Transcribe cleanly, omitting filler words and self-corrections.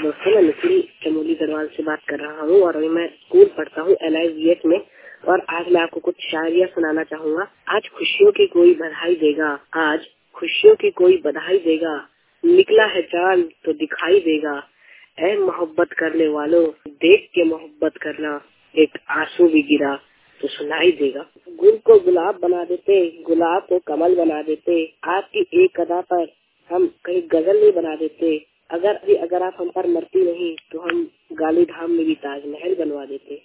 दोस्तों, मैं निखिल चमोली दरवाल से बात कर रहा हूँ और अभी मैं स्कूल पढ़ता हूँ LIVS में। और आज मैं आपको कुछ शायरियाँ सुनाना चाहूँगा। आज खुशियों की कोई बधाई देगा, आज खुशियों की कोई बधाई देगा, निकला है चांद तो दिखाई देगा। ऐ मोहब्बत करने वालों, देख के मोहब्बत करना, एक आंसू भी गिरा तो सुनाई देगा। गुल को गुलाब बना देते, गुलाब को कमल बना देते, आपकी एक अदा पर हम कहीं गजल नहीं बना देते। अगर आप हम पर मरती नहीं तो हम गाली धाम में भी ताजमहल बनवा देते।